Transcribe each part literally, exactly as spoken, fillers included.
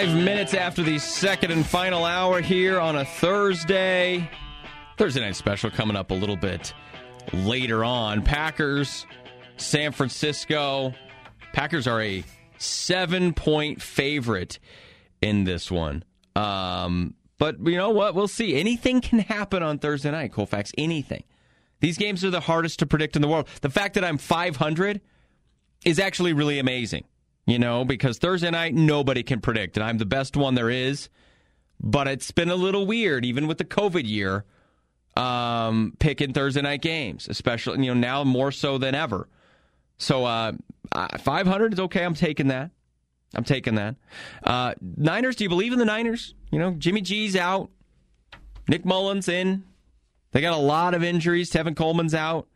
Five minutes after the second and final hour here on a Thursday. Thursday night special coming up a little bit later on. Packers, San Francisco. Packers are a seven-point favorite in this one. Um, but you know what? We'll see. Anything can happen on Thursday night, Colfax. Anything. These games are the hardest to predict in the world. The fact that I'm five hundred is actually really amazing. You know, because Thursday night, nobody can predict, and I'm the best one there is. But it's been a little weird, even with the COVID year, um, picking Thursday night games, especially, you know, now more so than ever. So uh, five hundred is okay. I'm taking that. I'm taking that. Uh, Niners, do you believe in the Niners? You know, Jimmy G's out. Nick Mullins in. They got a lot of injuries. Tevin Coleman's out.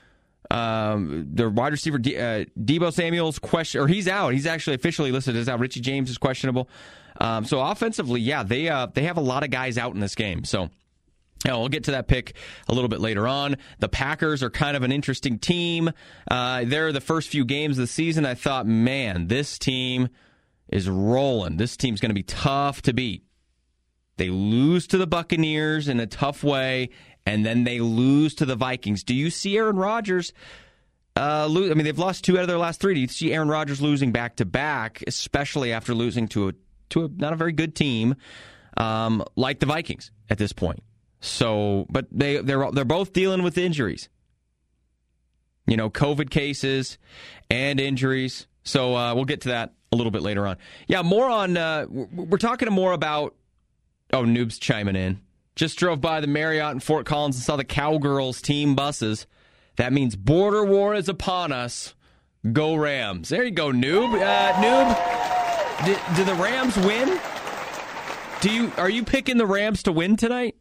Um, the wide receiver De- uh, Deebo Samuel's question, or he's out. He's actually officially listed as out. Richie James is questionable. Um, so offensively, yeah, they uh, they have a lot of guys out in this game. So yeah, we'll get to that pick a little bit later on. The Packers are kind of an interesting team. Uh, they're the first few games of the season. I thought, man, this team is rolling. This team's going to be tough to beat. They lose to the Buccaneers in a tough way, and then they lose to the Vikings. Do you see Aaron Rodgers uh, lose? I mean, they've lost two out of their last three. Do you see Aaron Rodgers losing back-to-back, especially after losing to a to a not a very good team um, like the Vikings at this point? So, but they they're they're both dealing with injuries. You know, COVID cases and injuries. So uh, we'll get to that a little bit later on. Yeah, more on. Uh, we're talking more about. Oh, Noob's chiming in. Just drove by the Marriott in Fort Collins and saw the Cowgirls team buses. That means border war is upon us. Go Rams. There you go, Noob. Uh, Noob, do, do the Rams win? Do you Are you picking the Rams to win tonight?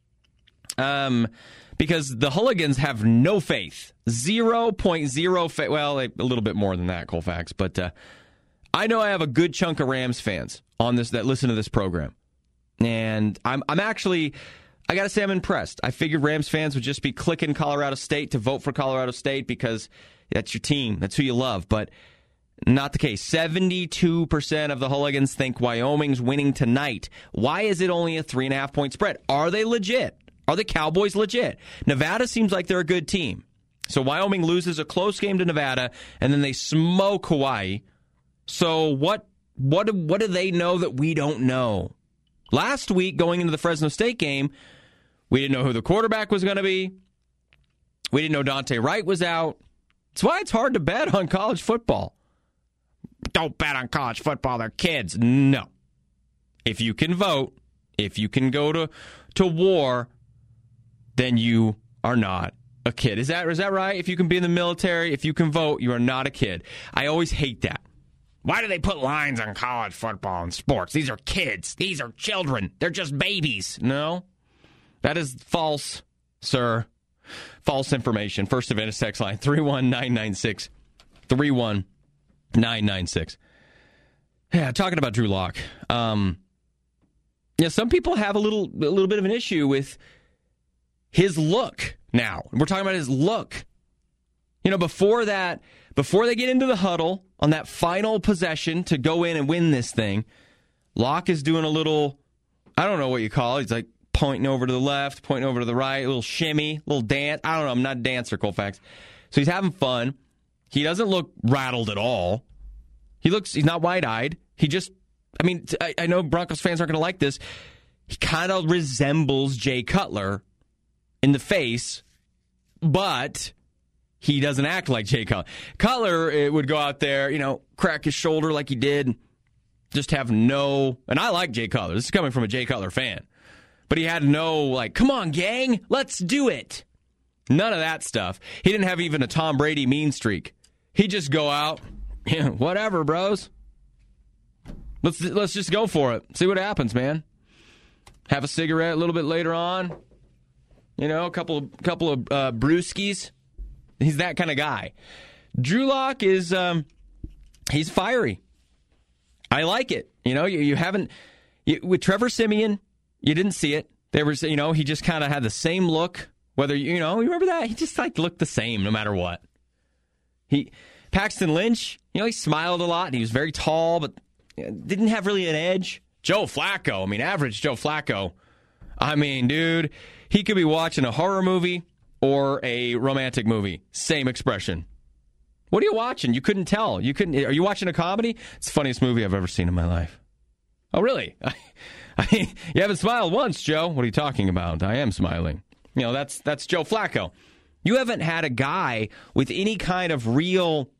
Um, because the Hooligans have no faith. zero point zero faith. Well, a little bit more than that, Colfax. But uh, I know I have a good chunk of Rams fans on this that listen to this program. And I'm I'm actually, I got to say I'm impressed. I figured Rams fans would just be clicking Colorado State to vote for Colorado State because that's your team. That's who you love. But not the case. seventy-two percent of the Hooligans think Wyoming's winning tonight. Why is it only a three and a half point spread? Are they legit? Are the Cowboys legit? Nevada seems like they're a good team. So Wyoming loses a close game to Nevada, and then they smoke Hawaii. So what what what do they know that we don't know? Last week, going into the Fresno State game, we didn't know who the quarterback was going to be. We didn't know Dante Wright was out. That's why it's hard to bet on college football. Don't bet on college football. They're kids. No. If you can vote, if you can go to, to war, then you are not a kid. Is that is that right? If you can be in the military, if you can vote, you are not a kid. I always hate that. Why do they put lines on college football and sports? These are kids. These are children. They're just babies. No, that is false, sir. False information. First Advantage text line, three one nine nine six, three one nine nine six. Yeah, talking about Drew Lock. Um, yeah, some people have a little, a little bit of an issue with his look now. We're talking about his look. You know, before that, before they get into the huddle on that final possession to go in and win this thing, Locke is doing a little, I don't know what you call it. He's like pointing over to the left, pointing over to the right, a little shimmy, a little dance. I don't know. I'm not a dancer, Colfax. So he's having fun. He doesn't look rattled at all. He looks, he's not wide-eyed. He just, I mean, I, I know Broncos fans aren't going to like this. He kind of resembles Jay Cutler in the face, but he doesn't act like Jay Cutler. Cutler it would go out there, you know, crack his shoulder like he did, just have no, and I like Jay Cutler. This is coming from a Jay Cutler fan. But he had no, like, come on, gang, let's do it. None of that stuff. He didn't have even a Tom Brady mean streak. He'd just go out, yeah, whatever, bros. Let's let's just go for it. See what happens, man. Have a cigarette a little bit later on. You know, a couple, couple of uh, brewskis. He's that kind of guy. Drew Lock is, um, he's fiery. I like it. You know, you, you haven't, you, with Trevor Siemian, you didn't see it. There was, you know, he just kind of had the same look. Whether, you know, you remember that? He just, like, looked the same no matter what. He, Paxton Lynch, you know, he smiled a lot. And he was very tall, but didn't have really an edge. Joe Flacco, I mean, average Joe Flacco. I mean, dude, he could be watching a horror movie or a romantic movie. Same expression. What are you watching? You couldn't tell. You couldn't. Are you watching a comedy? It's the funniest movie I've ever seen in my life. Oh, really? I, I, you haven't smiled once, Joe. What are you talking about? I am smiling. You know, that's that's Joe Flacco. You haven't had a guy with any kind of real,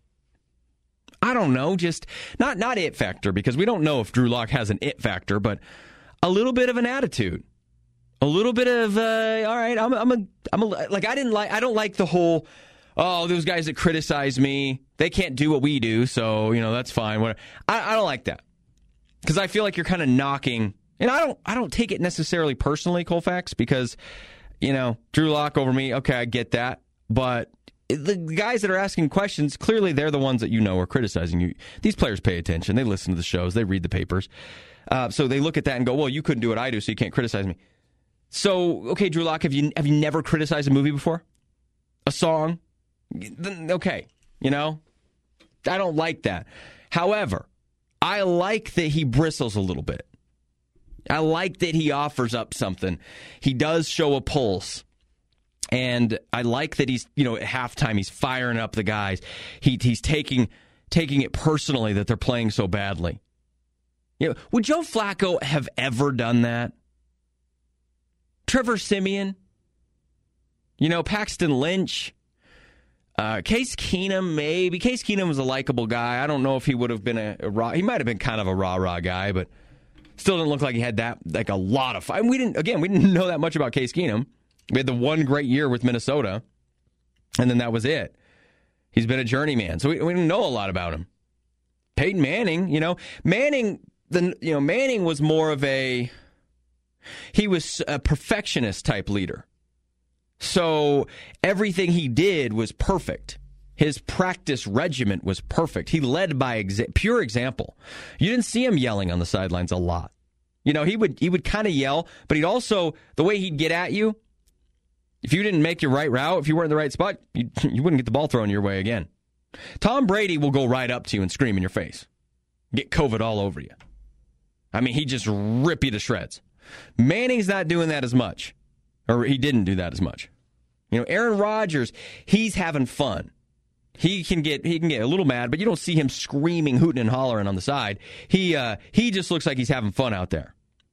I don't know, just not not it factor, because we don't know if Drew Lock has an it factor, but a little bit of an attitude. A little bit of, uh, all right, I'm, I'm a, I'm a, like, I didn't like, I don't like the whole, oh, those guys that criticize me, they can't do what we do, so, you know, that's fine. Whatever. I, I don't like that. Because I feel like you're kind of knocking, and I don't, I don't take it necessarily personally, Colfax, because, you know, Drew Lock over me, okay, I get that. But the guys that are asking questions, clearly they're the ones that you know are criticizing you. These players pay attention. They listen to the shows. They read the papers. Uh, so they look at that and go, well, you couldn't do what I do, so you can't criticize me. So, okay, Drew Lock, have you have you never criticized a movie before? A song? Okay, you know? I don't like that. However, I like that he bristles a little bit. I like that he offers up something. He does show a pulse. And I like that he's, you know, at halftime, he's firing up the guys. He He's taking taking it personally that they're playing so badly. You know, would Joe Flacco have ever done that? Trevor Siemian, you know, Paxton Lynch, uh, Case Keenum, maybe. Case Keenum was a likable guy. I don't know if he would have been a, a raw. He might have been kind of a rah-rah guy, but still didn't look like he had that, like a lot of fun. We didn't, again, we didn't know that much about Case Keenum. We had the one great year with Minnesota, and then that was it. He's been a journeyman, so we, we didn't know a lot about him. Peyton Manning, you know, Manning, the you know, Manning was more of a, he was a perfectionist type leader. So everything he did was perfect. His practice regimen was perfect. He led by exa- pure example. You didn't see him yelling on the sidelines a lot. You know, he would he would kind of yell, but he'd also, the way he'd get at you, if you didn't make your right route, if you weren't in the right spot, you, you wouldn't get the ball thrown your way again. Tom Brady will go right up to you and scream in your face. Get COVID all over you. I mean, he just rip you to shreds. Manning's not doing that as much. Or he didn't do that as much. You know, Aaron Rodgers, he's having fun. He can get he can get a little mad, but you don't see him screaming, hooting, and hollering on the side. He uh, he just looks like he's having fun out there.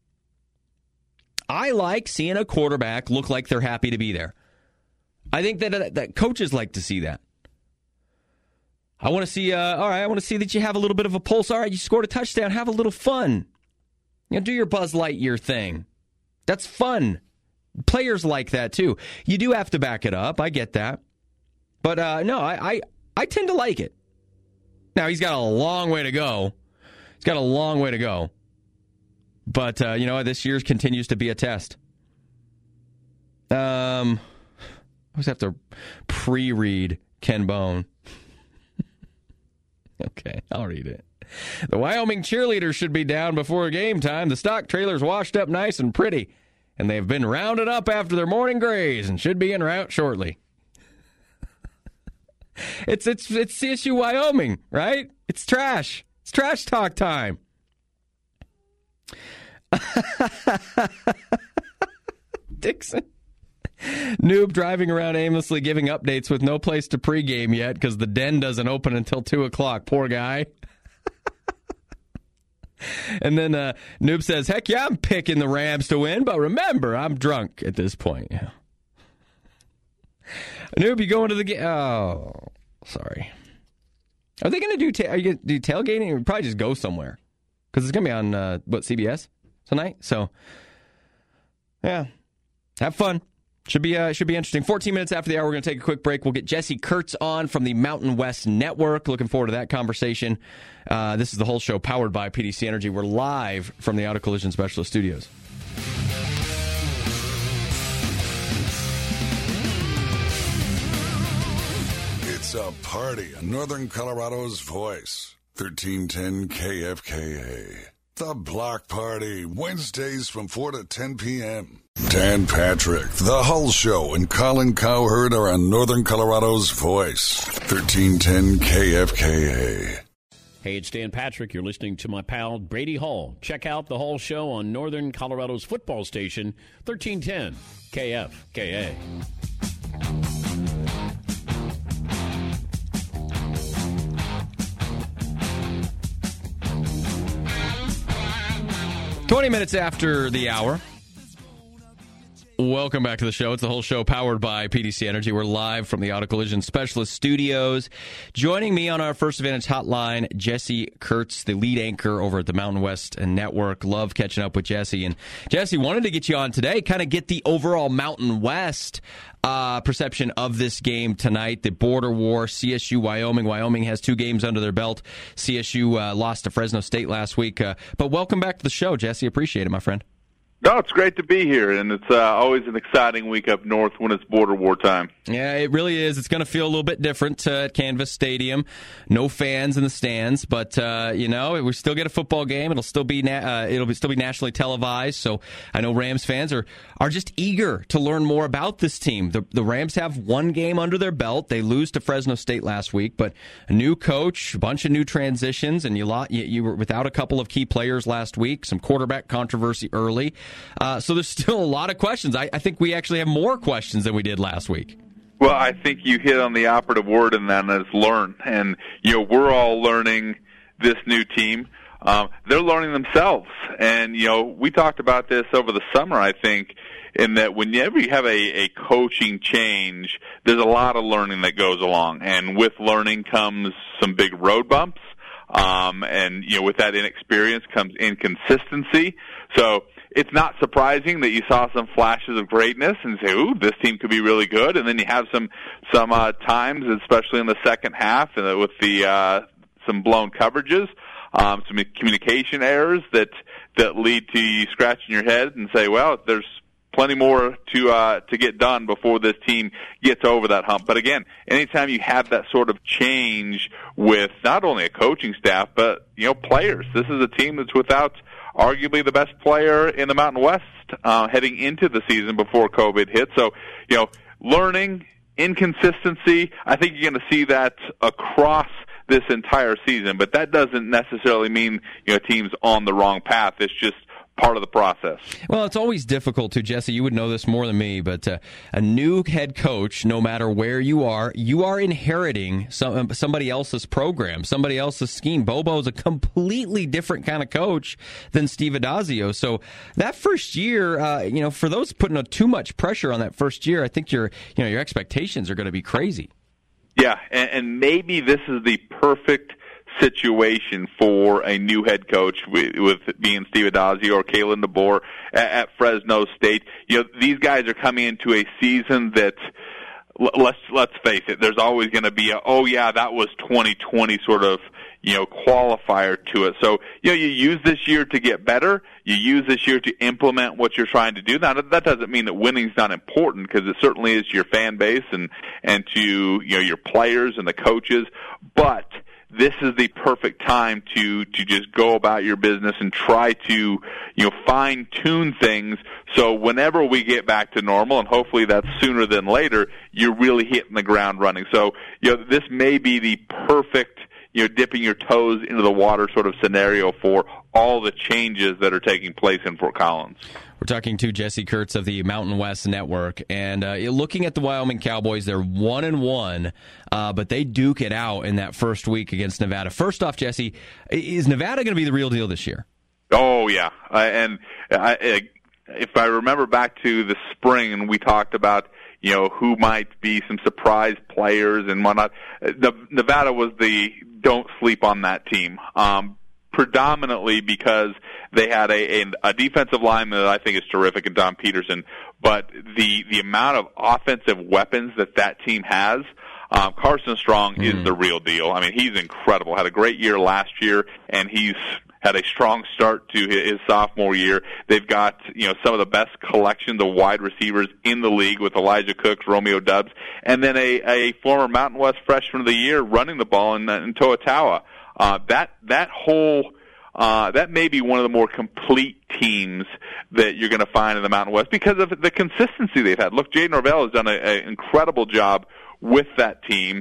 I like seeing a quarterback look like they're happy to be there. I think that uh, that coaches like to see that. I want to see, uh, all right, I want to see that you have a little bit of a pulse. All right, you scored a touchdown. Have a little fun. You know, do your Buzz Lightyear thing. That's fun. Players like that, too. You do have to back it up. I get that. But, uh, no, I, I, I tend to like it. Now, he's got a long way to go. He's got a long way to go. But, uh, you know, this year continues to be a test. Um, I always have to pre-read Ken Bone. Okay, I'll read it. The Wyoming cheerleaders should be down before game time. The stock trailer's washed up nice and pretty, and they've been rounded up after their morning graze and should be en route shortly. it's it's it's C S U Wyoming, right? It's trash. It's trash talk time. Dixon. Noob driving around aimlessly giving updates with no place to pregame yet because the den doesn't open until two o'clock. Poor guy. And then uh, Noob says, heck yeah, I'm picking the Rams to win, but remember, I'm drunk at this point. Yeah. Noob, you going to the game? Oh, sorry. Are they going to do, ta- are you gonna do tailgating? Or probably just go somewhere because it's going to be on, uh, what, C B S tonight? So, yeah, have fun. Should be uh, should be interesting. fourteen minutes after the hour, we're going to take a quick break. We'll get Jesse Kurtz on from the Mountain West Network. Looking forward to that conversation. Uh, this is the whole show powered by P D C Energy. We're live from the Auto Collision Specialist Studios. It's a party on Northern Colorado's voice. thirteen ten K F K A. The Block Party, Wednesdays from four to ten p.m. Dan Patrick, The Hull Show, and Colin Cowherd are on Northern Colorado's voice. thirteen ten K F K A. Hey, it's Dan Patrick. You're listening to my pal Brady Hall. Check out the Hall Show on Northern Colorado's football station, thirteen ten K F K A. twenty minutes after the hour. Welcome back to the show. It's the Whole Show powered by P D C Energy. We're live from the Auto Collision Specialist Studios. Joining me on our First Advantage hotline, Jesse Kurtz, the lead anchor over at the Mountain West Network. Love catching up with Jesse. And Jesse, wanted to get you on today, kind of get the overall Mountain West uh, perception of this game tonight. The border war, C S U, Wyoming. Wyoming has two games under their belt. C S U uh, lost to Fresno State last week. Uh, but welcome back to the show, Jesse. Appreciate it, my friend. No, it's great to be here, and it's uh, always an exciting week up north when it's border war time. Yeah, it really is. It's going to feel a little bit different uh, at Canvas Stadium. No fans in the stands, but uh, you know, we still get a football game. It'll still be na- uh, it'll be still be nationally televised. So I know Rams fans are are just eager to learn more about this team. The, the Rams have one game under their belt. They lose to Fresno State last week, but a new coach, a bunch of new transitions, and you lot you, you were without a couple of key players last week. Some quarterback controversy early. Uh, so there's still a lot of questions. I, I think we actually have more questions than we did last week. Well, I think you hit on the operative word in that, and it's learn. And, you know, we're all learning this new team. Um, they're learning themselves. And, you know, we talked about this over the summer, I think, in that whenever you have a, a coaching change, there's a lot of learning that goes along. And with learning comes some big road bumps. Um, and, you know, with that inexperience comes inconsistency. So it's not surprising that you saw some flashes of greatness and say, ooh, this team could be really good. And then you have some, some, uh, times, especially in the second half, uh, with the, uh, some blown coverages, um, some communication errors that, that lead to you scratching your head and say, well, there's plenty more to, uh, to get done before this team gets over that hump. But again, anytime you have that sort of change with not only a coaching staff, but, you know, players, this is a team that's without arguably the best player in the Mountain West uh, heading into the season before COVID hit. So, you know, learning, inconsistency, I think you're going to see that across this entire season. But that doesn't necessarily mean, you know, team's on the wrong path. It's just part of the process. Well, it's always difficult to, Jesse, you would know this more than me, but uh, a new head coach, no matter where you are, you are inheriting some, somebody else's program, somebody else's scheme. Bobo's a completely different kind of coach than Steve Addazio. So that first year, uh, you know, for those putting a, too much pressure on that first year, I think your, you know, your expectations are going to be crazy. Yeah, and, and maybe this is the perfect situation for a new head coach with, with being Steve Addazio or Kalen DeBoer at, at Fresno State. You know, these guys are coming into a season that, let's let's face it, there's always going to be a, oh yeah, that was twenty twenty sort of, you know, qualifier to it. So, you know, you use this year to get better. You use this year to implement what you're trying to do. Now, that doesn't mean that winning's not important, because it certainly is to your fan base and, and to, you know, your players and the coaches. But this is the perfect time to, to just go about your business and try to, you know, fine tune things. So whenever we get back to normal, and hopefully that's sooner than later, you're really hitting the ground running. So, you know, this may be the perfect, you know, dipping your toes into the water sort of scenario for all the changes that are taking place in Fort Collins. We're talking to Jesse Kurtz of the Mountain West Network, and uh, looking at the Wyoming Cowboys, they're one and one, uh, but they duke it out in that first week against Nevada. First off, Jesse, is Nevada going to be the real deal this year? Oh yeah, uh, and I, if I remember back to the spring, and we talked about, you know, who might be some surprise players and whatnot. The, Nevada was the don't sleep on that team. Um, predominantly because they had a, a, a defensive lineman that I think is terrific in Don Peterson, but the, the amount of offensive weapons that that team has, um, Carson Strong mm. is the real deal. I mean, he's incredible. Had a great year last year, and he's had a strong start to his sophomore year. They've got, you know, some of the best collections of wide receivers in the league with Elijah Cooks, Romeo Dubs, and then a, a former Mountain West Freshman of the Year running the ball in, in Toa-Taua. Uh, that, that whole, uh, that may be one of the more complete teams that you're going to find in the Mountain West because of the consistency they've had. Look, Jay Norvell has done an incredible job with that team.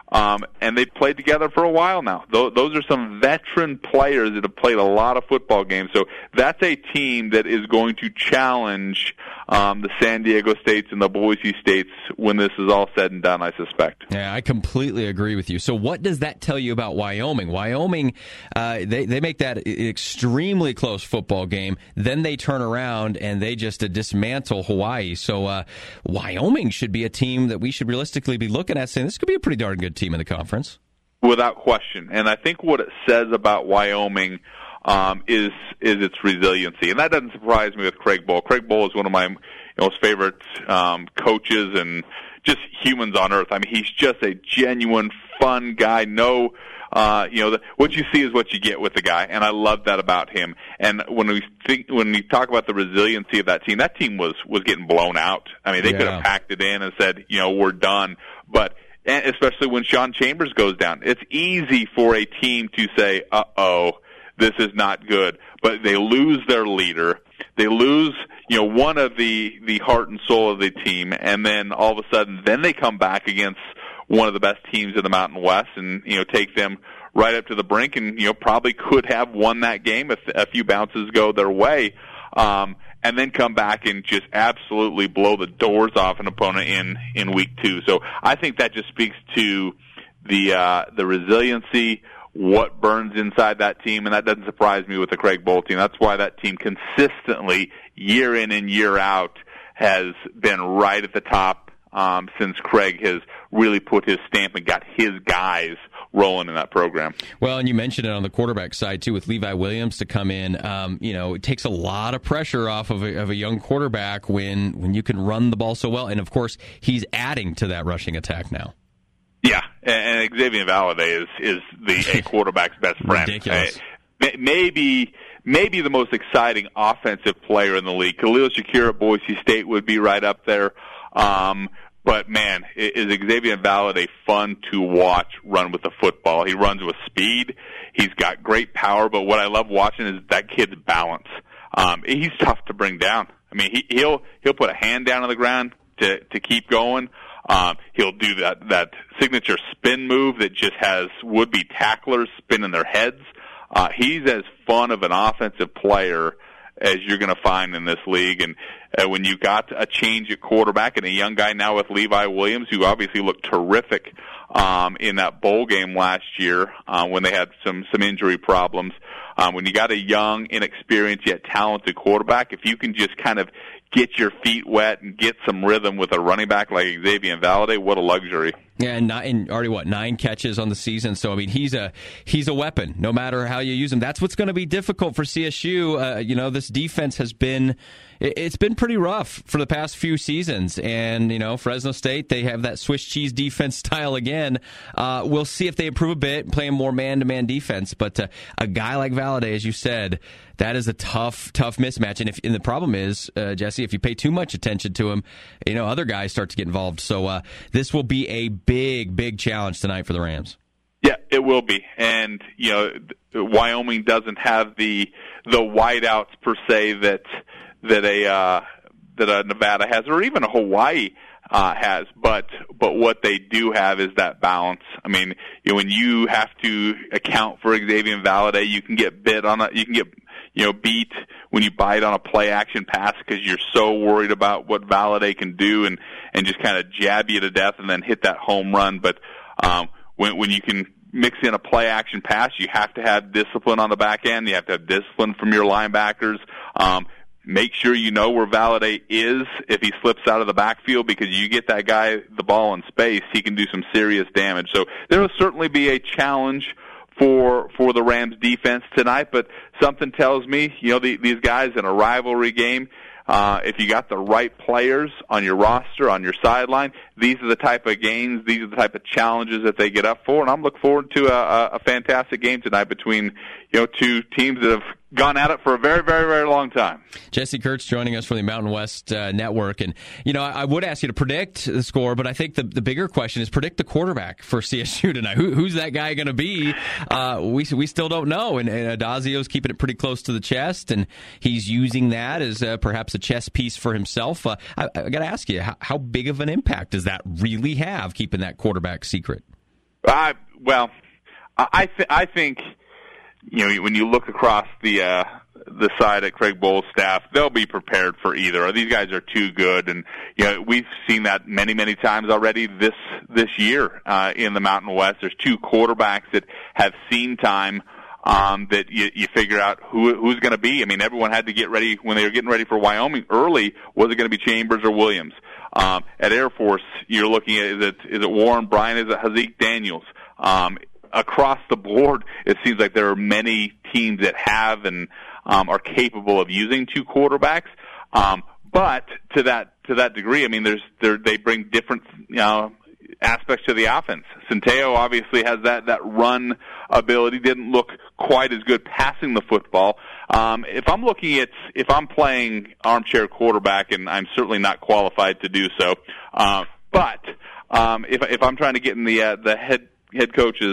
Um, and they've played together for a while now. Those, those are some veteran players that have played a lot of football games. So that's a team that is going to challenge um, the San Diego States and the Boise States when this is all said and done, I suspect. Yeah, I completely agree with you. So what does that tell you about Wyoming? Wyoming, uh, they, they make that extremely close football game. Then they turn around and they just uh, dismantle Hawaii. So uh, Wyoming should be a team that we should realistically be looking at saying this could be a pretty darn good team in the conference. Without question. And I think what it says about Wyoming um, is is its resiliency. And that doesn't surprise me with Craig Bohl. Craig Bohl is one of my most favorite um, coaches and just humans on earth. I mean, he's just a genuine, fun guy. No, uh, you know, the, what you see is what you get with the guy, and I love that about him. And when we think, when we talk about the resiliency of that team, that team was was getting blown out. I mean, they yeah. could have packed it in and said, you know, we're done. But and especially when Sean Chambers goes down, it's easy for a team to say, uh-oh, this is not good. But they lose their leader. They lose, you know, one of the, the heart and soul of the team, and then all of a sudden, then they come back against one of the best teams in the Mountain West and, you know, take them right up to the brink and, you know, probably could have won that game if a few bounces go their way. Um, and then come back and just absolutely blow the doors off an opponent in, in week two. So I think that just speaks to the, uh, the resiliency, what burns inside that team, and that doesn't surprise me with the Craig Bohl team. That's why that team consistently, year in and year out, has been right at the top um, since Craig has really put his stamp and got his guys rolling in that program. Well, and you mentioned it on the quarterback side, too, with Levi Williams to come in. Um, you know, it takes a lot of pressure off of a, of a young quarterback when, when you can run the ball so well. And, of course, he's adding to that rushing attack now. Yeah, and Xavier Valladay is, is the a quarterback's best friend. Ridiculous. Uh, maybe maybe the most exciting offensive player in the league. Khalil Shakir at Boise State would be right up there. Um, but, man, is Xavier Valladay fun to watch run with the football. He runs with speed. He's got great power, but what I love watching is that kid's balance. Um, he's tough to bring down. I mean, he, he'll he'll put a hand down on the ground to, to keep going. Um, he'll do that, that signature spin move that just has would-be tacklers spinning their heads. Uh, he's as fun of an offensive player as you're going to find in this league. And uh, when you got a change at quarterback and a young guy now with Levi Williams, who obviously looked terrific um, in that bowl game last year uh, when they had some, some injury problems, um, when you got a young, inexperienced, yet talented quarterback, if you can just kind of get your feet wet and get some rhythm with a running back like Xavier Valladay, what a luxury. Yeah, and, nine, and already, what, nine catches on the season. So, I mean, he's a he's a weapon, no matter how you use him. That's what's going to be difficult for C S U. Uh, you know, this defense has been, it's been pretty rough for the past few seasons. And, you know, Fresno State, they have that Swiss cheese defense style again. Uh, we'll see if they improve a bit, playing more man-to-man defense. But uh, a guy like Valladay, as you said, that is a tough, tough mismatch. And if and the problem is, uh, Jesse, if you pay too much attention to him, you know, other guys start to get involved. So uh, this will be a big, big challenge tonight for the Rams. Yeah, it will be. And, you know, Wyoming doesn't have the the wideouts per se that that a uh, that a Nevada has, or even a Hawaii uh, has. But but what they do have is that balance. I mean, you know, when you have to account for Xavier Valladay, you can get bit on a, you can get you know beat when you bite on a play action pass because you're so worried about what Valladay can do and and just kind of jab you to death and then hit that home run. But um, when when you can mix in a play action pass, you have to have discipline on the back end. You have to have discipline from your linebackers. Um, make sure you know where Valladay is if he slips out of the backfield, because you get that guy the ball in space, he can do some serious damage. So there will certainly be a challenge for for the Rams defense tonight, but something tells me, you know, the, these guys in a rivalry game, uh, if you got the right players on your roster, on your sideline, these are the type of games, these are the type of challenges that they get up for, and I'm looking forward to a, a fantastic game tonight between, you know, two teams that have gone at it for a very, very, very long time. Jesse Kurtz joining us from the Mountain West uh, Network. And, you know, I, I would ask you to predict the score, but I think the, the bigger question is predict the quarterback for C S U tonight. Who, who's that guy going to be? Uh, we we still don't know. And, and Adazio's keeping it pretty close to the chest, and he's using that as uh, perhaps a chess piece for himself. Uh, I, I got to ask you, how, how big of an impact does that really have, keeping that quarterback secret? I well, I th- I think you know when you look across the uh, the side at Craig Bohl's staff, they'll be prepared for either. These guys are too good, and you know we've seen that many many times already this this year uh, in the Mountain West. There's two quarterbacks that have seen time. Um, that you, you figure out who who's going to be. I mean, everyone had to get ready when they were getting ready for Wyoming early. Was it going to be Chambers or Williams? Um, at Air Force, you're looking at is it is it Warren Bryan? Is it Hazik Daniels? Um, across the board, it seems like there are many teams that have and um, are capable of using two quarterbacks. Um, but to that to that degree, I mean, there's there they bring different you know. aspects to the offense. Centeio obviously has that, that run ability, didn't look quite as good passing the football. Um, if I'm looking at, if I'm playing armchair quarterback, and I'm certainly not qualified to do so, uh, but um, if, if I'm trying to get in the, uh, the head head coach's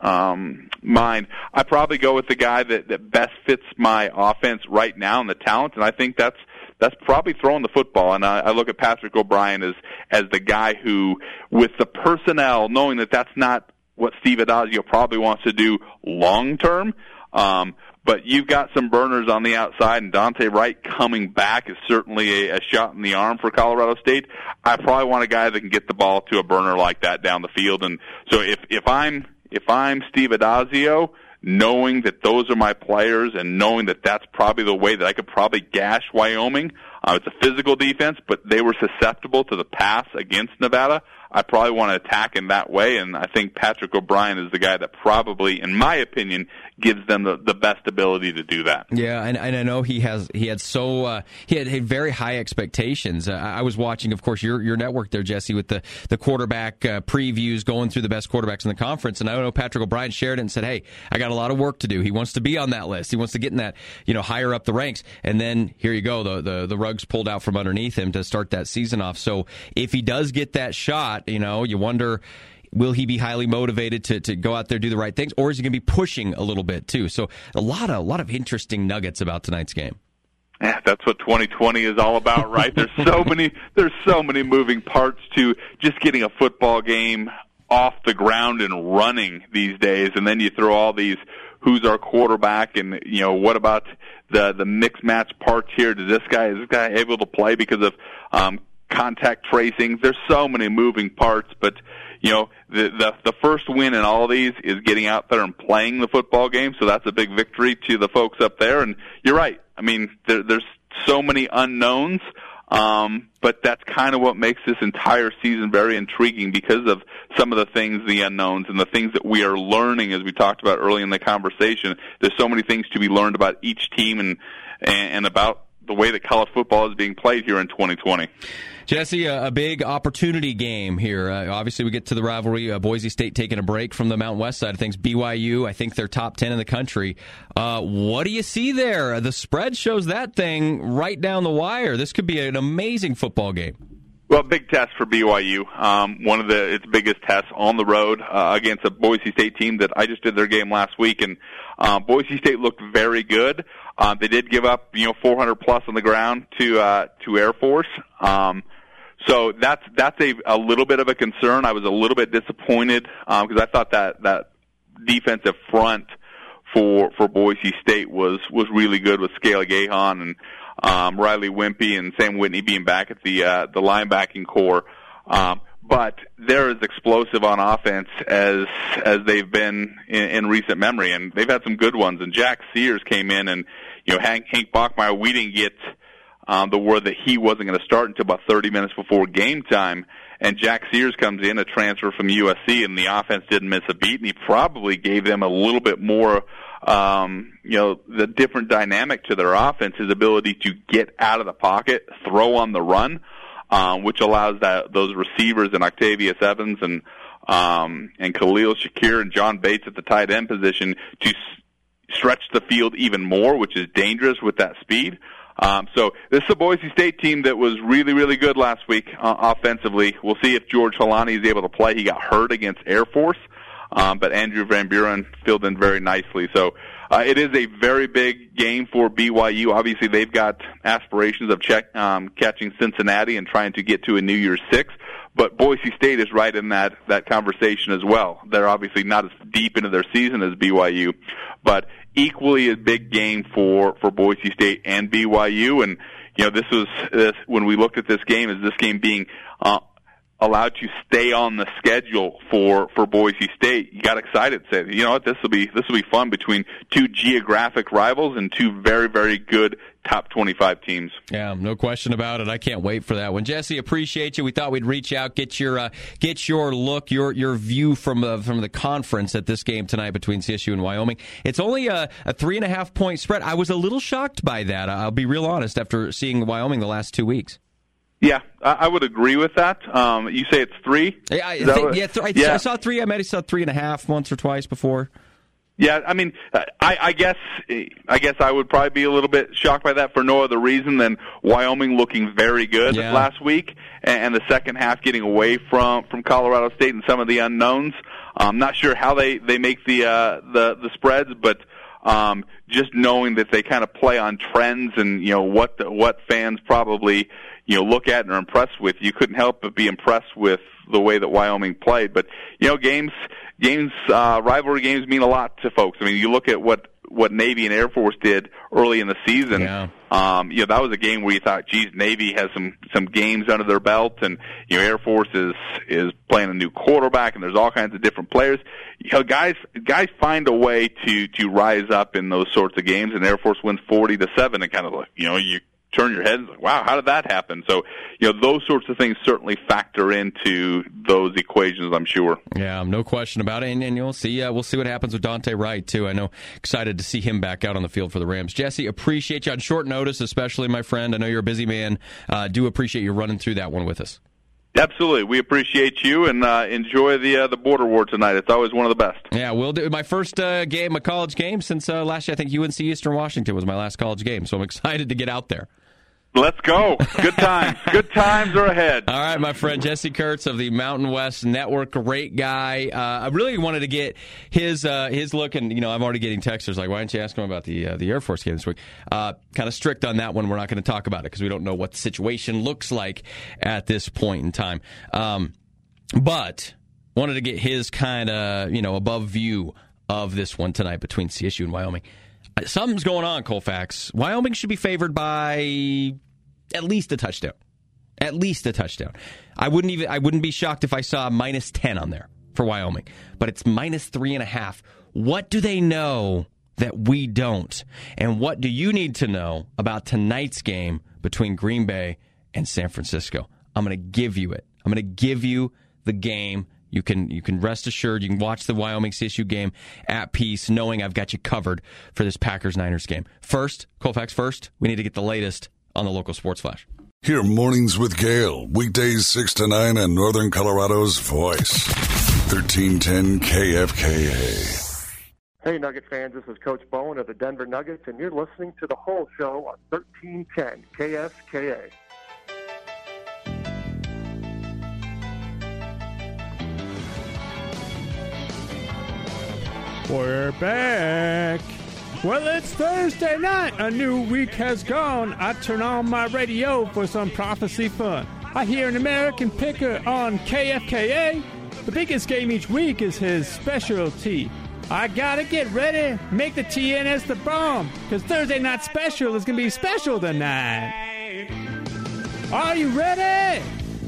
um, mind, I probably go with the guy that, that best fits my offense right now and the talent, and I think that's That's probably throwing the football, and I, I look at Patrick O'Brien as as the guy who, with the personnel, knowing that that's not what Steve Addazio probably wants to do long term, um, but you've got some burners on the outside, and Dante Wright coming back is certainly a, a shot in the arm for Colorado State. I probably want a guy that can get the ball to a burner like that down the field, and so if if I'm if I'm Steve Addazio, knowing that those are my players and knowing that that's probably the way that I could probably gash Wyoming. Uh, it's a physical defense, but they were susceptible to the pass against Nevada. I probably want to attack in that way, and I think Patrick O'Brien is the guy that probably, in my opinion, gives them the, the best ability to do that. Yeah, and, and I know he has he had so uh, he had, had very high expectations. Uh, I was watching, of course, your your network there, Jesse, with the the quarterback uh, previews going through the best quarterbacks in the conference, and I know Patrick O'Brien shared it and said, "Hey, I got a lot of work to do." He wants to be on that list. He wants to get in that you know higher up the ranks, and then here you go, the the the rug's pulled out from underneath him to start that season off. So if he does get that shot, you know, you wonder, will he be highly motivated to, to go out there, do the right things, or is he going to be pushing a little bit too? So a lot of a lot of interesting nuggets about tonight's game. Yeah, that's what twenty twenty is all about, right? There's so many there's so many moving parts to just getting a football game off the ground and running these days, and then you throw all these who's our quarterback, and you know what about the the mix match parts here? Does this guy is this guy able to play because of um, contact tracing? There's so many moving parts, but you know the, the the first win in all of these is getting out there and playing the football game. So that's a big victory to the folks up there. And you're right. I mean, there, there's so many unknowns. Um, but that's kind of what makes this entire season very intriguing because of some of the things, the unknowns, and the things that we are learning, as we talked about early in the conversation. There's so many things to be learned about each team and and about the way that college football is being played here in twenty twenty. Jesse, a, a big opportunity game here. Uh, obviously, we get to the rivalry. Uh, Boise State taking a break from the Mountain West side of things. B Y U, I think they're top ten in the country. Uh, what do you see there? The spread shows that thing right down the wire. This could be an amazing football game. Well, big test for B Y U. Um, one of the its biggest tests on the road uh, against a Boise State team that I just did their game last week, and uh, Boise State looked very good. Uh, they did give up, you know, four hundred plus on the ground to uh, to Air Force. Um, so that's that's a, a little bit of a concern. I was a little bit disappointed because um, I thought that that defensive front for for Boise State was was really good with Scala Gahan and um, Riley Wimpy and Sam Whitney being back at the uh, the linebacking core. Um, but they're as explosive on offense as as they've been in, in recent memory, and they've had some good ones. And Jack Sears came in, and you know Hank, Hank Bachmeier, we didn't get um, the word that he wasn't going to start until about thirty minutes before game time. And Jack Sears comes in, a transfer from U S C, and the offense didn't miss a beat, and he probably gave them a little bit more, um, you know, the different dynamic to their offense, his ability to get out of the pocket, throw on the run, um, which allows that those receivers and Octavius Evans and um, and Khalil Shakir and John Bates at the tight end position to s- stretch the field even more, which is dangerous with that speed. Um, so this is a Boise State team that was really, really good last week uh, offensively. We'll see if George Holani is able to play. He got hurt against Air Force, um, but Andrew Van Buren filled in very nicely. So uh, it is a very big game for B Y U. Obviously, they've got aspirations of check, um, catching Cincinnati and trying to get to a New Year's Six. but Boise State is right in that, that conversation as well. They're obviously not as deep into their season as B Y U, but equally a big game for, for Boise State and B Y U. And, you know, this was, this, when we looked at this game, is this game being, uh, allowed to stay on the schedule for, for Boise State. You got excited, said, you know what, this will be, this will be fun between two geographic rivals and two very, very good top twenty-five teams. Yeah, no question about it. I can't wait for that one. Jesse, appreciate you. We thought we'd reach out, get your uh, get your look, your your view from uh, from the conference at this game tonight between C S U and Wyoming. It's only a, a three and a half point spread. I was a little shocked by that. I'll be real honest after seeing Wyoming the last two weeks. Yeah, I would agree with that. Um, you say it's three? Yeah, I, think, yeah, th- I, yeah, I saw three. I might have saw three and a half once or twice before. Yeah, I mean, I, I guess I guess I would probably be a little bit shocked by that for no other reason than Wyoming looking very good yeah. last week, and the second half getting away from, from Colorado State and some of the unknowns. I'm not sure how they, they make the uh, the the spreads, but um, just knowing that they kind of play on trends and you know what the, what fans probably you know look at and are impressed with, you couldn't help but be impressed with the way that Wyoming played. But you know, games games uh, rivalry games mean a lot to folks. I mean, you look at what what Navy and Air Force did early in the season. Yeah. Um, you know, that was a game where you thought, geez, Navy has some some games under their belt, and you know, Air Force is is playing a new quarterback, and there's all kinds of different players. You know, guys guys find a way to to rise up in those sorts of games, and Air Force wins forty to seven, and kind of like, you know, you turn your head and like, wow, how did that happen? So, you know, those sorts of things certainly factor into those equations, I'm sure. Yeah, no question about it. And, and you'll see, uh, we'll see what happens with Dante Wright, too. I know, excited to see him back out on the field for the Rams. Jesse, appreciate you on short notice, especially, my friend. I know you're a busy man. Uh, do appreciate you running through that one with us. Absolutely. We appreciate you, and uh, enjoy the uh, the border war tonight. It's always one of the best. Yeah, we'll do. My first uh, game, a college game, since uh, last year, I think U N C Eastern Washington was my last college game, so I'm excited to get out there. Let's go. Good times. Good times are ahead. All right, my friend Jesse Kurtz of the Mountain West Network, great guy. Uh, I really wanted to get his uh, his look, and you know, I'm already getting texters like, why don't you ask him about the uh, the Air Force game this week? Uh, kind of strict on that one. We're not going to talk about it because we don't know what the situation looks like at this point in time. Um, but wanted to get his kind of you know above view of this one tonight between C S U and Wyoming. Something's going on, Colfax. Wyoming should be favored by at least a touchdown. At least a touchdown. I wouldn't even. I wouldn't be shocked if I saw minus ten on there for Wyoming. But it's minus three and a half. What do they know that we don't? And what do you need to know about tonight's game between Green Bay and San Francisco? I'm going to give you it. I'm going to give you the game. You can you can rest assured you can watch the Wyoming C S U game at peace, knowing I've got you covered for this Packers-Niners game. First, Colfax first, we need to get the latest on the local sports flash. Hear Mornings with Gale, weekdays six to nine on Northern Colorado's Voice, thirteen ten K F K A. Hey, Nugget fans, this is Coach Bowen of the Denver Nuggets, and you're listening to The Whole Show on thirteen ten K F K A. We're back. Well, it's Thursday night. A new week has gone. I turn on my radio for some prophecy fun. I hear an American picker on K F K A. The biggest game each week is his specialty. I gotta get ready, make the T N S the bomb, because Thursday night special is gonna be special tonight. Are you ready?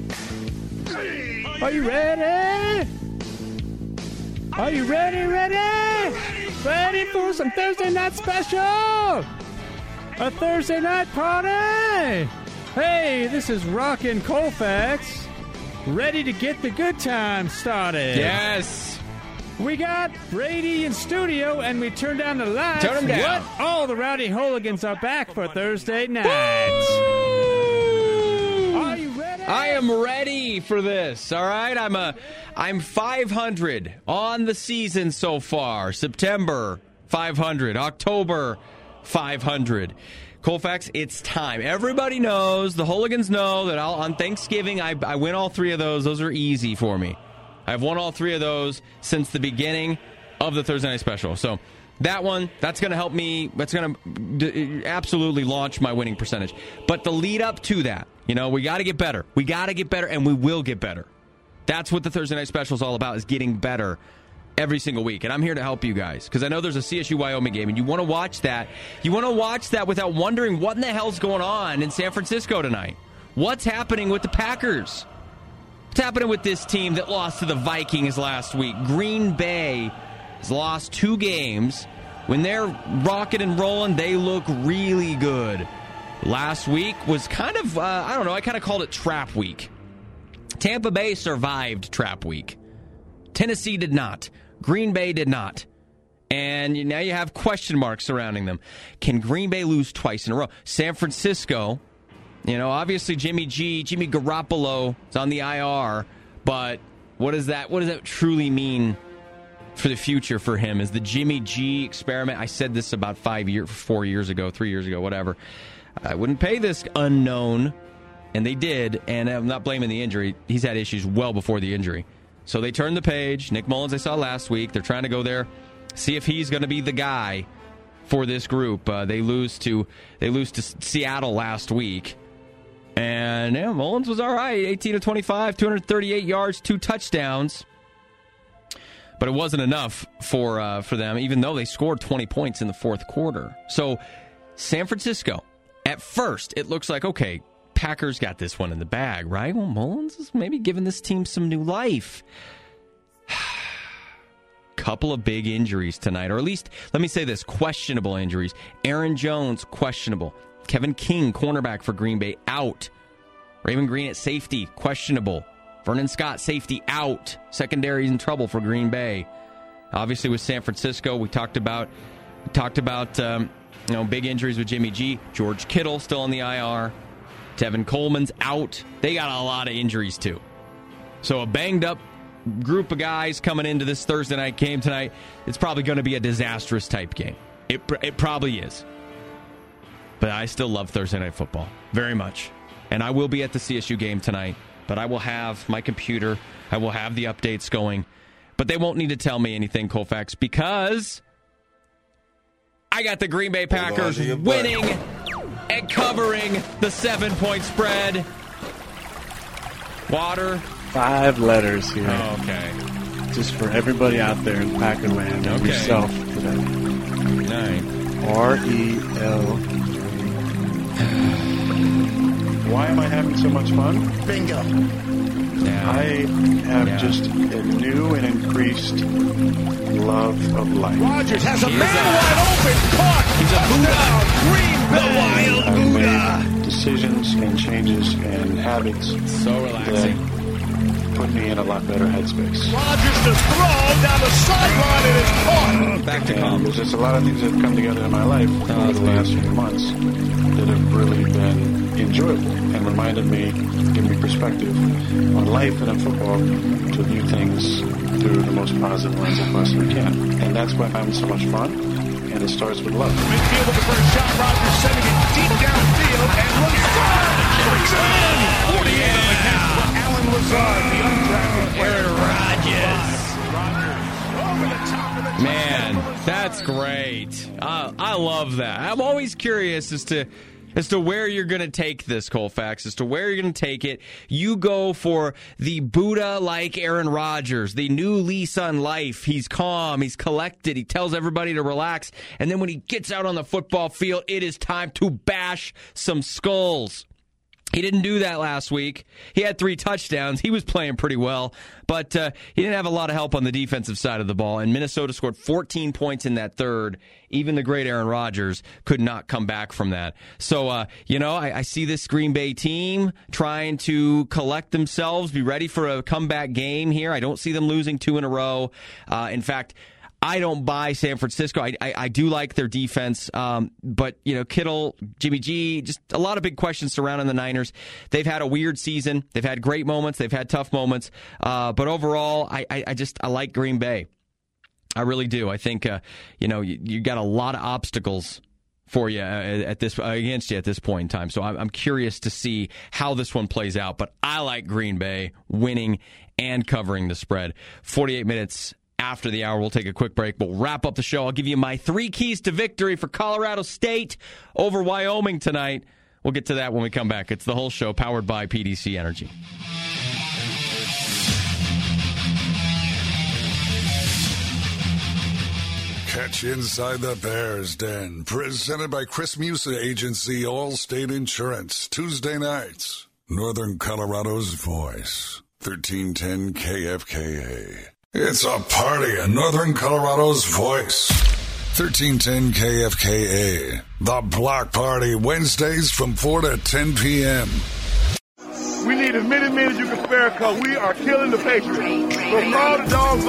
Are you ready? Are you ready, ready? Ready for some Thursday night special? A Thursday night party? Hey, this is Rockin' Colfax. Ready to get the good time started. Yes. We got Brady in studio, and we turned down the lights. Turn them down. What? All the Rowdy Hooligans are back for Thursday night. Are you ready? I am ready for this. All right, I'm a, I'm five hundred on the season so far. September five hundred, October five hundred. Colfax, it's time. Everybody knows, the Hooligans know that I'll, on Thanksgiving I, I win all three of those. Those are easy for me. I've won all three of those since the beginning of the Thursday Night Special. So that one, that's going to help me. That's going to d- absolutely launch my winning percentage. But the lead up to that, you know, we got to get better. We got to get better, and we will get better. That's what the Thursday Night Special is all about, is getting better every single week. And I'm here to help you guys, because I know there's a C S U-Wyoming game, and you want to watch that. You want to watch that without wondering what in the hell's going on in San Francisco tonight. What's happening with the Packers? What's happening with this team that lost to the Vikings last week? Green Bay has lost two games. When they're rocking and rolling, they look really good. Last week was kind of, uh, I don't know, I kind of called it trap week. Tampa Bay survived trap week. Tennessee did not. Green Bay did not. And now you have question marks surrounding them. Can Green Bay lose twice in a row? San Francisco, you know, obviously Jimmy G, Jimmy Garoppolo is on the I R, but what does that, what does that truly mean for the future for him? Is the Jimmy G experiment? I said this about five years, four years ago, three years ago, whatever. I wouldn't pay this unknown, and they did, and I'm not blaming the injury. He's had issues well before the injury. So they turned the page. Nick Mullins, I saw last week. They're trying to go there, see if he's going to be the guy for this group. Uh, they lose to they lose to Seattle last week, and yeah, Mullins was all right. eighteen of twenty-five, two hundred thirty-eight yards, two touchdowns. But it wasn't enough for uh, for them, even though they scored twenty points in the fourth quarter. So San Francisco, at first, it looks like, okay, Packers got this one in the bag, right? Well, Mullins is maybe giving this team some new life. Couple of big injuries tonight, or at least, let me say this, questionable injuries. Aaron Jones, questionable. Kevin King, cornerback for Green Bay, out. Raven Green at safety, questionable. Vernon Scott, safety, out. Secondary in trouble for Green Bay. Obviously, with San Francisco, we talked about we talked about um, you know big injuries with Jimmy G. George Kittle still on the I R. Tevin Coleman's out. They got a lot of injuries, too. So a banged-up group of guys coming into this Thursday night game tonight, it's probably going to be a disastrous type game. It, it probably is. But I still love Thursday night football very much. And I will be at the C S U game tonight. But I will have my computer. I will have the updates going. But they won't need to tell me anything, Colfax, because I got the Green Bay Packers winning and covering the seven-point spread. Water. Five letters here. Oh, okay. Just for everybody out there in Packer land and okay. yourself today. Nine. R E L. Why am I having so much fun? Bingo. Yeah. I have yeah. just a new and increased love of life. Rodgers has a He's man a, wide open. Caught. He's a Buddha. Green Bay. I've made decisions and changes and habits So relaxing. that put me in a lot better headspace. Rodgers to throw down the sideline and it's caught. Back to And calm. there's just a lot of things that have come together in my life over the last few months that have really been enjoyable and reminded me, give me perspective on life and on football to view things through the most positive lens I possibly can. And that's why I'm having so much fun, and it starts with love. Midfield with the first shot. Rodgers sending it deep downfield and Lazard brings it in. forty-eight on the count for Alan Lazard, the undrafted player. Aaron Rodgers. Over the top of the Man, that's great. Uh, I love that. I'm always curious as to as to where you're going to take this, Colfax, as to where you're going to take it. You go for the Buddha-like Aaron Rodgers, the new lease on life. He's calm. He's collected. He tells everybody to relax. And then when he gets out on the football field, it is time to bash some skulls. He didn't do that last week. He had three touchdowns. He was playing pretty well, but uh, he didn't have a lot of help on the defensive side of the ball, and Minnesota scored fourteen points in that third. Even the great Aaron Rodgers could not come back from that. So, uh, you know, I, I see this Green Bay team trying to collect themselves, be ready for a comeback game here. I don't see them losing two in a row. Uh, in fact, I don't buy San Francisco. I, I, I do like their defense, um, but you know, Kittle, Jimmy G, just a lot of big questions surrounding the Niners. They've had a weird season. They've had great moments. They've had tough moments. Uh, but overall, I, I, I just I like Green Bay. I really do. I think uh, you know you, you got a lot of obstacles for you at this against you at this point in time. So I'm, I'm curious to see how this one plays out. But I like Green Bay winning and covering the spread. forty-eight minutes. After the hour, we'll take a quick break. We'll wrap up the show. I'll give you my three keys to victory for Colorado State over Wyoming tonight. We'll get to that when we come back. It's the whole show powered by P D C Energy. Catch Inside the Bears Den, presented by Chris Musa Agency, Allstate Insurance, Tuesday nights. Northern Colorado's voice, thirteen ten K F K A. It's a party in Northern Colorado's voice. thirteen ten K F K A. The Block Party, Wednesdays from four to ten p.m. We need as many men as you can spare because we are killing the Patriots. So call the dogs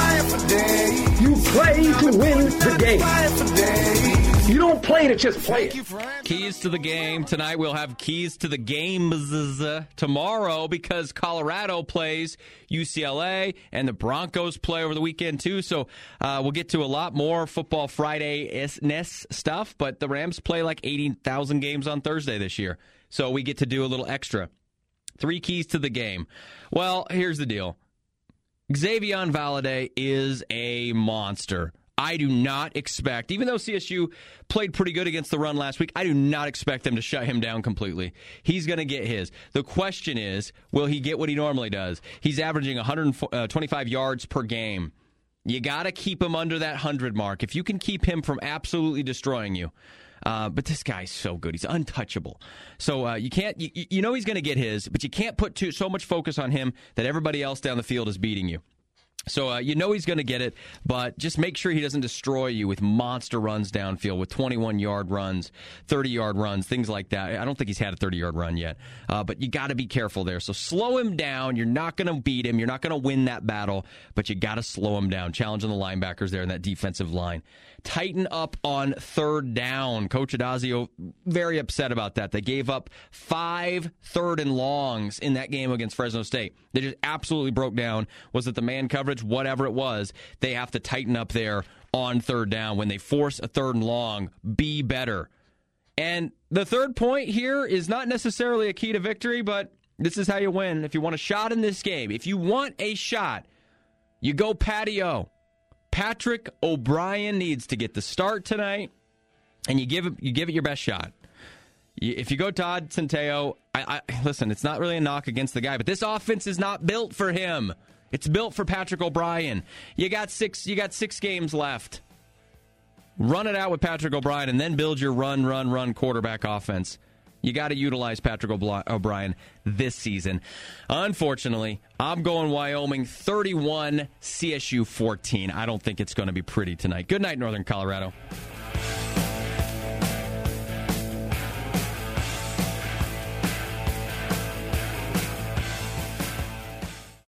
off. You play to win the game. You don't play to just play it. Keys to the game. Tonight we'll have keys to the games tomorrow because Colorado plays U C L A and the Broncos play over the weekend too. So uh, we'll get to a lot more Football Friday-ness stuff, but the Rams play like eighty thousand games on Thursday this year. So we get to do a little extra. Three keys to the game. Well, here's the deal. Xavier Valade is a monster. I do not expect, even though C S U played pretty good against the run last week, I do not expect them to shut him down completely. He's going to get his. The question is, will he get what he normally does? He's averaging one hundred twenty-five yards per game. You got to keep him under that one hundred mark. If you can keep him from absolutely destroying you. Uh, but this guy's so good. He's untouchable. So uh, you can't, you, you know he's going to get his, but you can't put too, so much focus on him that everybody else down the field is beating you. So uh, you know he's going to get it, but just make sure he doesn't destroy you with monster runs downfield, with twenty-one-yard runs, thirty-yard runs, things like that. I don't think he's had a thirty-yard run yet, uh, but you got to be careful there. So slow him down. You're not going to beat him. You're not going to win that battle, but you got to slow him down. Challenging the linebackers there in that defensive line. Tighten up on third down. Coach Adazio very upset about that. They gave up five third and longs in that game against Fresno State. They just absolutely broke down. Was it the man coverage? Whatever it was, they have to tighten up there on third down. When they force a third and long, be better. And the third point here is not necessarily a key to victory, but this is how you win. If you want a shot in this game, if you want a shot, you go Patty-O. Patrick O'Brien needs to get the start tonight, and you give it, you give it your best shot. You, if you go Todd Centeio, I, I, listen, it's not really a knock against the guy, but this offense is not built for him. It's built for Patrick O'Brien. You got six. You got six games left. Run it out with Patrick O'Brien, and then build your run, run, run quarterback offense. You got to utilize Patrick O'Brien this season. Unfortunately, I'm going Wyoming thirty-one, C S U fourteen. I don't think it's going to be pretty tonight. Good night, Northern Colorado.